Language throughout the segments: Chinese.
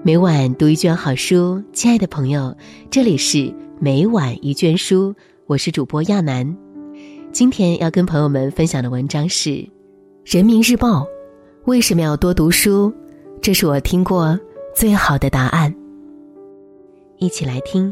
每晚读一卷好书，亲爱的朋友，这里是每晚一卷书，我是主播亚楠。今天要跟朋友们分享的文章是《人民日报》，为什么要多读书？这是我听过最好的答案。一起来听。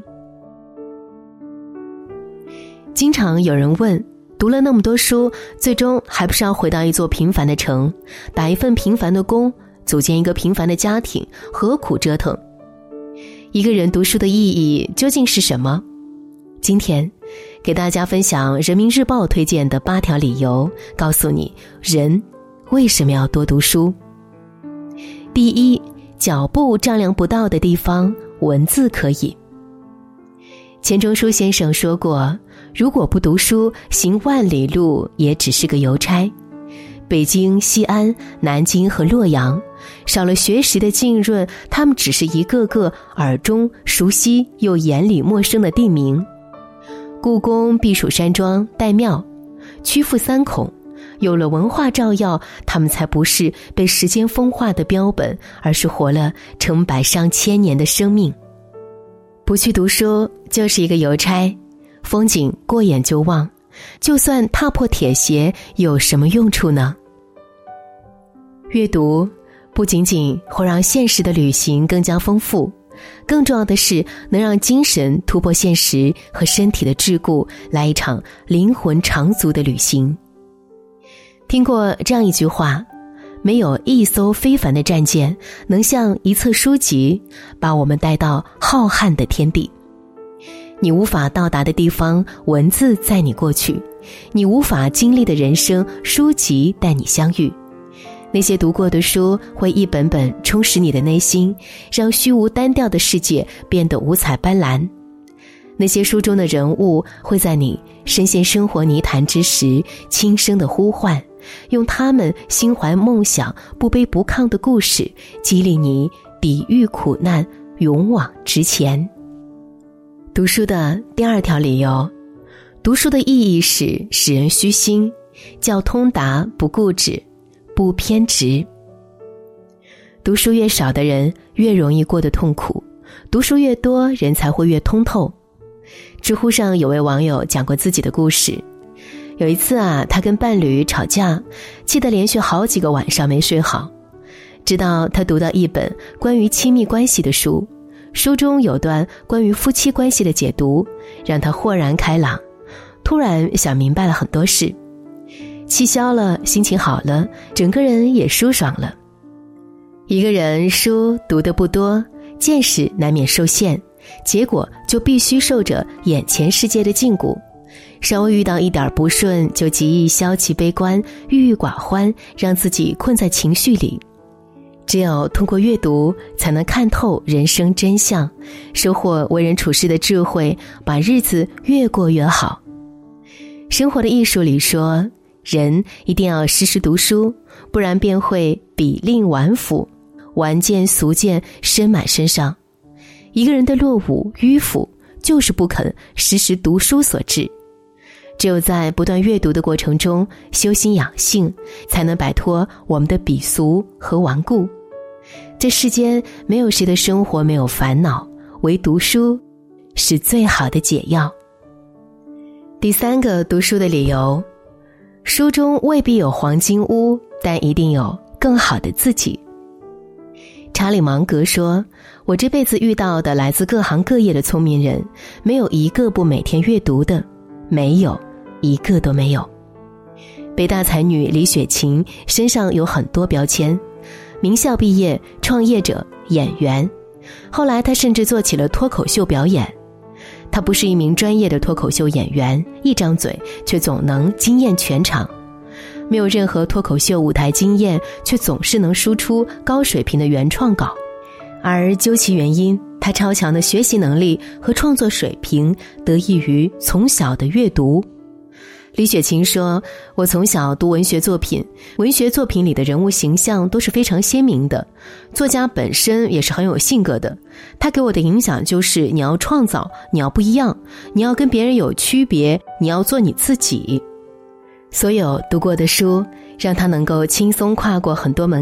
经常有人问，读了那么多书，最终还不是要回到一座平凡的城，打一份平凡的工，组建一个平凡的家庭，何苦折腾？一个人读书的意义究竟是什么？今天给大家分享人民日报推荐的8条理由，告诉你人为什么要多读书。第一，脚步丈量不到的地方，文字可以。钱钟书先生说过，如果不读书，行万里路也只是个邮差。北京、西安、南京和洛阳，少了学识的浸润，他们只是一个个耳中熟悉又眼里陌生的地名。故宫、避暑山庄、岱庙、曲阜三孔，有了文化照耀，他们才不是被时间风化的标本，而是活了成百上千年的生命。不去读书就是一个邮差，风景过眼就忘，就算踏破铁鞋有什么用处呢？阅读不仅仅会让现实的旅行更加丰富，更重要的是能让精神突破现实和身体的桎梏，来一场灵魂长足的旅行。听过这样一句话，没有一艘非凡的战舰能像一册书籍把我们带到浩瀚的天地。你无法到达的地方，文字载你过去；你无法经历的人生，书籍带你相遇。那些读过的书会一本本充实你的内心，让虚无单调的世界变得五彩斑斓。那些书中的人物会在你深陷生活泥潭之时轻声的呼唤，用他们心怀梦想不卑不亢的故事激励你抵御苦难，勇往直前。读书的第2条理由，读书的意义是使人虚心，叫通达，不固执，不偏执。读书越少的人越容易过得痛苦，读书越多人才会越通透。知乎上有位网友讲过自己的故事，有一次他跟伴侣吵架，气得连续好几个晚上没睡好，直到他读到一本关于亲密关系的书，书中有段关于夫妻关系的解读，让他豁然开朗，突然想明白了很多事，气消了，心情好了，整个人也舒爽了。一个人书读得不多，见识难免受限，结果就必须受着眼前世界的禁锢，稍微遇到一点不顺就极易消极悲观，郁郁寡欢，让自己困在情绪里。只有通过阅读才能看透人生真相，收获为人处事的智慧，把日子越过越好。生活的艺术里说，人一定要时时读书，不然便会比令顽腐，顽见俗见深满身上。一个人的落伍迂腐，就是不肯时时读书所致。只有在不断阅读的过程中修心养性，才能摆脱我们的鄙俗和顽固。这世间没有谁的生活没有烦恼，唯读书是最好的解药。第3个读书的理由，书中未必有黄金屋，但一定有更好的自己。查理芒格说，我这辈子遇到的来自各行各业的聪明人，没有一个不每天阅读的，没有一个都没有。北大才女李雪琴身上有很多标签，名校毕业，创业者，演员，后来她甚至做起了脱口秀表演。她不是一名专业的脱口秀演员，一张嘴却总能惊艳全场，没有任何脱口秀舞台经验，却总是能输出高水平的原创稿。而究其原因，她超强的学习能力和创作水平得益于从小的阅读。李雪琴说，我从小读文学作品，文学作品里的人物形象都是非常鲜明的，作家本身也是很有性格的。他给我的影响就是你要创造，你要不一样，你要跟别人有区别，你要做你自己。所有读过的书让他能够轻松跨过很多门槛，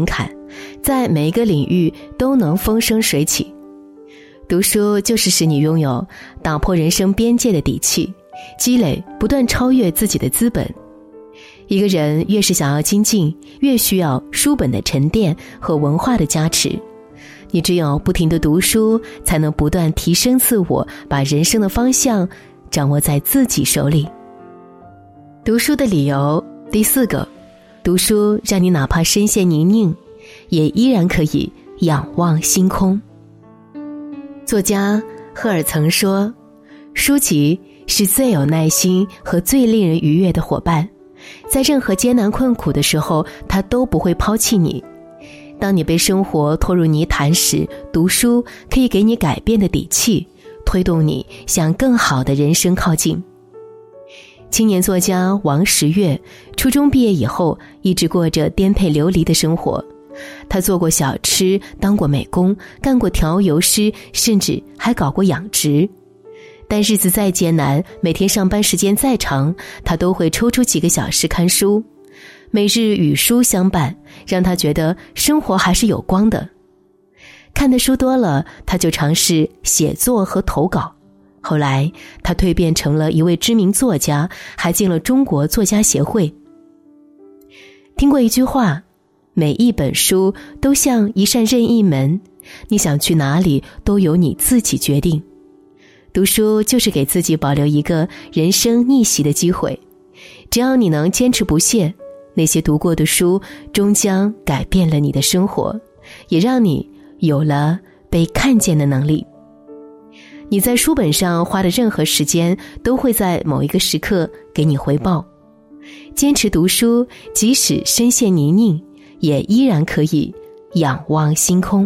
在每一个领域都能风生水起。读书就是使你拥有打破人生边界的底气，积累不断超越自己的资本。一个人越是想要精进，越需要书本的沉淀和文化的加持。你只有不停地读书，才能不断提升自我，把人生的方向掌握在自己手里。读书的理由，第4个，读书让你哪怕身陷泥泞，也依然可以仰望星空。作家赫尔曾说，书籍是最有耐心和最令人愉悦的伙伴，在任何艰难困苦的时候，它都不会抛弃你。当你被生活拖入泥潭时，读书可以给你改变的底气，推动你向更好的人生靠近。青年作家王时悦初中毕业以后，一直过着颠沛流离的生活。他做过小吃，当过美工，干过调油师，甚至还搞过养殖。但日子再艰难，每天上班时间再长，他都会抽出几个小时看书。每日与书相伴，让他觉得生活还是有光的。看的书多了，他就尝试写作和投稿。后来他蜕变成了一位知名作家，还进了中国作家协会。听过一句话，每一本书都像一扇任意门，你想去哪里都由你自己决定。读书就是给自己保留一个人生逆袭的机会，只要你能坚持不懈，那些读过的书终将改变了你的生活，也让你有了被看见的能力。你在书本上花的任何时间，都会在某一个时刻给你回报。坚持读书，即使身陷泥泞，也依然可以仰望星空。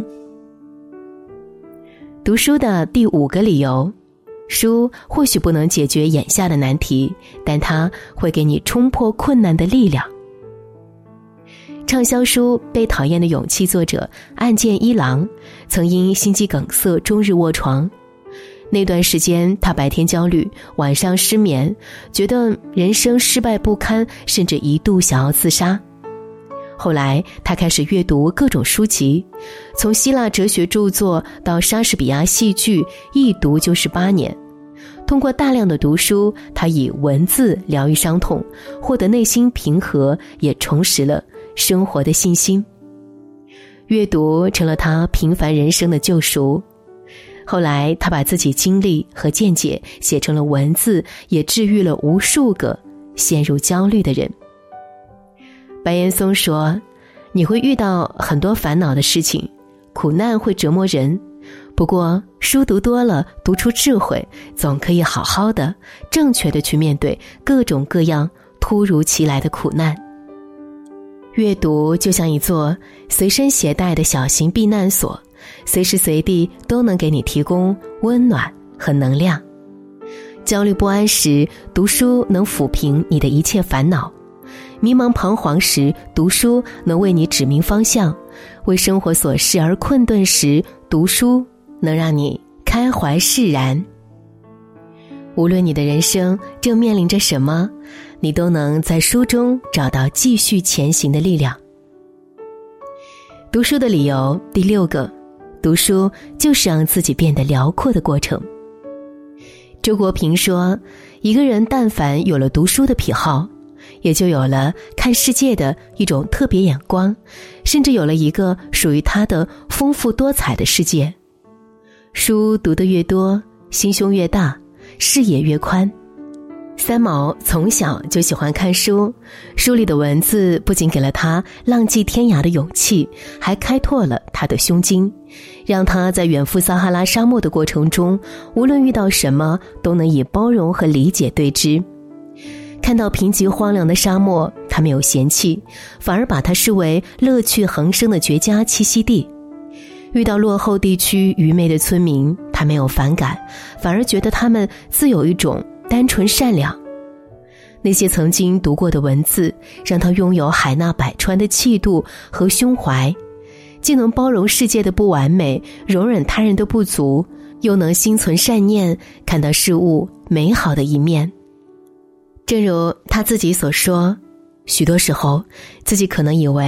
读书的第5个理由，书或许不能解决眼下的难题，但它会给你冲破困难的力量。畅销书《被讨厌的勇气》作者岸见一郎曾因心肌梗塞终日卧床。那段时间，他白天焦虑，晚上失眠，觉得人生失败不堪，甚至一度想要自杀。后来他开始阅读各种书籍，从希腊哲学著作到莎士比亚戏剧，一读就是8年。通过大量的读书，他以文字疗愈伤痛，获得内心平和，也重拾了生活的信心。阅读成了他平凡人生的救赎。后来他把自己经历和见解写成了文字，也治愈了无数个陷入焦虑的人。白岩松说，你会遇到很多烦恼的事情，苦难会折磨人，不过书读多了，读出智慧，总可以好好的正确的去面对各种各样突如其来的苦难。阅读就像一座随身携带的小型避难所，随时随地都能给你提供温暖和能量。焦虑不安时，读书能抚平你的一切烦恼；迷茫彷徨时，读书能为你指明方向；为生活琐事而困顿时，读书能让你开怀释然。无论你的人生正面临着什么，你都能在书中找到继续前行的力量。读书的理由，第6个，读书就是让自己变得辽阔的过程。周国平说，一个人但凡有了读书的癖好，也就有了看世界的一种特别眼光，甚至有了一个属于他的丰富多彩的世界。书读得越多，心胸越大，视野越宽。三毛从小就喜欢看书，书里的文字不仅给了他浪迹天涯的勇气，还开拓了他的胸襟，让他在远赴撒哈拉沙漠的过程中，无论遇到什么都能以包容和理解对之。看到贫瘠荒凉的沙漠，他没有嫌弃，反而把它视为乐趣横生的绝佳栖息地。遇到落后地区愚昧的村民，他没有反感，反而觉得他们自有一种单纯善良。那些曾经读过的文字，让他拥有海纳百川的气度和胸怀，既能包容世界的不完美，容忍他人的不足，又能心存善念，看到事物美好的一面。正如他自己所说，许多时候自己可能以为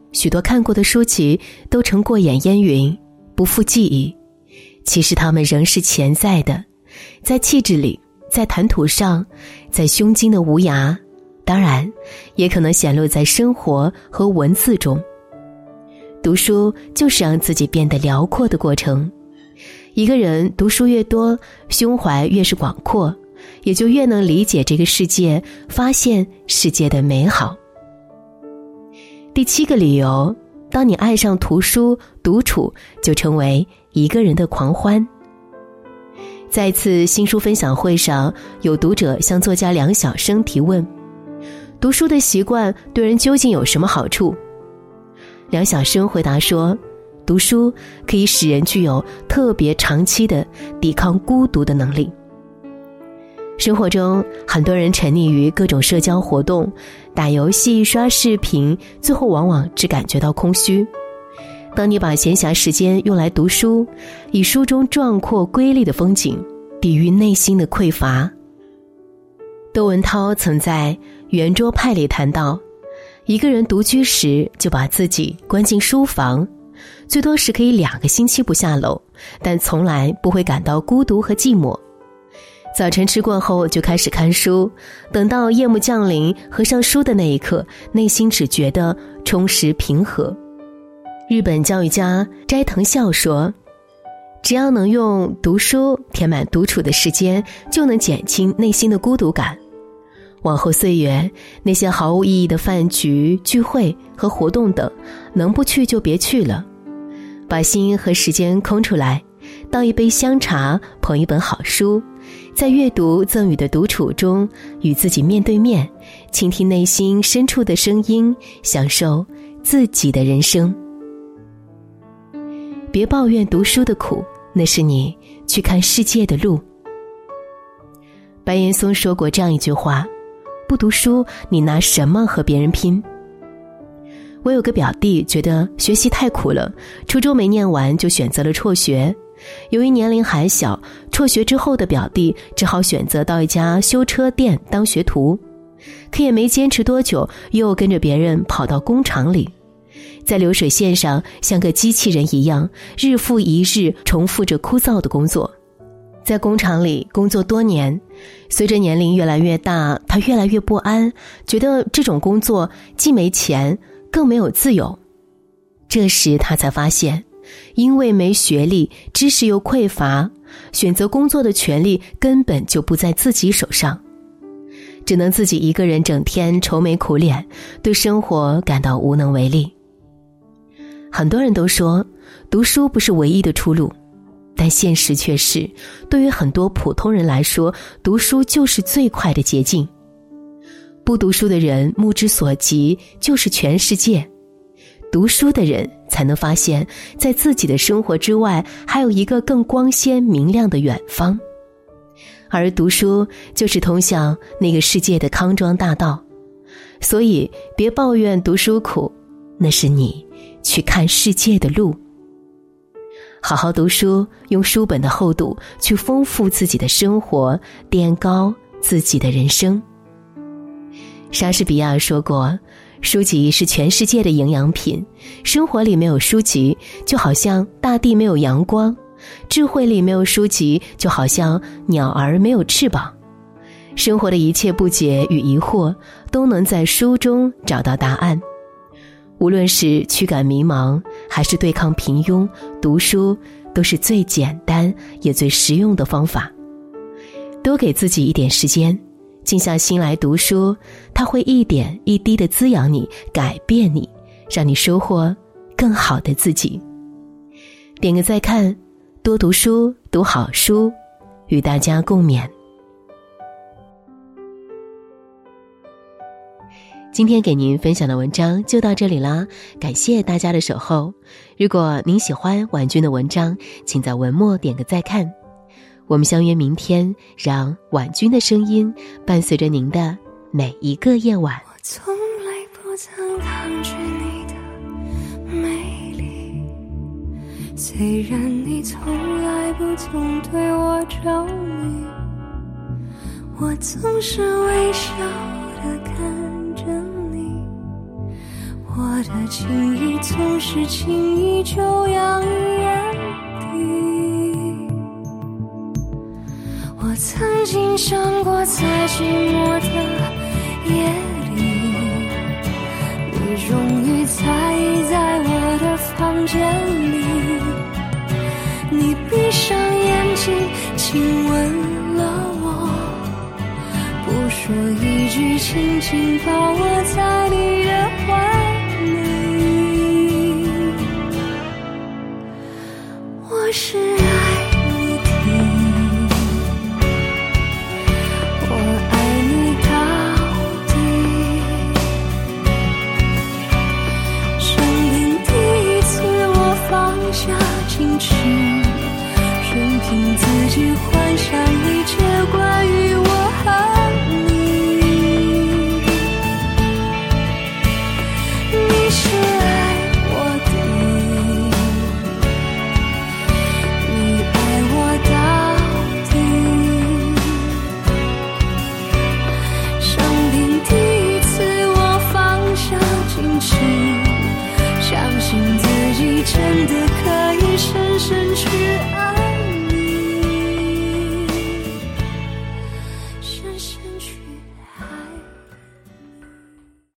许多看过的书籍都成过眼烟云，不复记忆，其实它们仍是潜在的，在气质里，在谈吐上，在胸襟的无涯，当然也可能显露在生活和文字中。读书就是让自己变得辽阔的过程，一个人读书越多，胸怀越是广阔，也就越能理解这个世界，发现世界的美好。第7个理由，当你爱上图书，独处就成为一个人的狂欢。在一次新书分享会上，有读者向作家梁晓声提问，读书的习惯对人究竟有什么好处？梁晓声回答说，读书可以使人具有特别长期的抵抗孤独的能力。生活中，很多人沉溺于各种社交活动，打游戏、刷视频，最后往往只感觉到空虚。当你把闲暇时间用来读书，以书中壮阔瑰丽的风景抵御内心的匮乏。窦文涛曾在《圆桌派》里谈到，一个人独居时就把自己关进书房，最多时可以2个星期不下楼，但从来不会感到孤独和寂寞。早晨吃过后就开始看书，等到夜幕降临，合上书的那一刻，内心只觉得充实平和。日本教育家斋藤孝说，只要能用读书填满独处的时间，就能减轻内心的孤独感。往后岁月，那些毫无意义的饭局、聚会和活动等，能不去就别去了，把心和时间空出来，倒一杯香茶，捧一本好书，在阅读赠予的独处中，与自己面对面，倾听内心深处的声音，享受自己的人生。别抱怨读书的苦，那是你去看世界的路。白岩松说过这样一句话，不读书，你拿什么和别人拼？我有个表弟觉得学习太苦了，初中没念完就选择了辍学。由于年龄还小，辍学之后的表弟只好选择到一家修车店当学徒，可也没坚持多久，又跟着别人跑到工厂里，在流水线上像个机器人一样，日复一日重复着枯燥的工作。在工厂里工作多年，随着年龄越来越大，他越来越不安，觉得这种工作既没钱，更没有自由。这时他才发现，因为没学历，知识又匮乏，选择工作的权利根本就不在自己手上，只能自己一个人整天愁眉苦脸，对生活感到无能为力。很多人都说，读书不是唯一的出路，但现实却是，对于很多普通人来说，读书就是最快的捷径。不读书的人目之所及就是全世界，读书的人才能发现，在自己的生活之外，还有一个更光鲜明亮的远方。而读书就是通向那个世界的康庄大道。所以别抱怨读书苦，那是你去看世界的路。好好读书，用书本的厚度去丰富自己的生活，垫高自己的人生。莎士比亚说过，书籍是全世界的营养品，生活里没有书籍，就好像大地没有阳光；智慧里没有书籍，就好像鸟儿没有翅膀。生活的一切不解与疑惑，都能在书中找到答案。无论是驱赶迷茫，还是对抗平庸，读书都是最简单也最实用的方法。多给自己一点时间，静下心来读书，它会一点一滴地滋养你，改变你，让你收获更好的自己。点个再看，多读书，读好书，与大家共勉。今天给您分享的文章就到这里啦，感谢大家的守候。如果您喜欢婉君的文章，请在文末点个再看。我们相约明天，让婉君的声音伴随着您的每一个夜晚。 我从来不曾抗拒你的美丽，虽然你从来不曾对我着迷，我总是微笑地看着你，我的情谊总是轻易就洋溢眼底。我曾经想过在寂寞的夜里，你终于在意在我的房间里，你闭上眼睛亲吻了我，不说一句，轻轻抱我在你的怀里。我是爱你的，我爱你到底。生命第一次我放下矜持，任凭自己幻想一切关于我和你。你是爱我的，你爱我到底。生命第一次我放下矜持，相信自己真的可以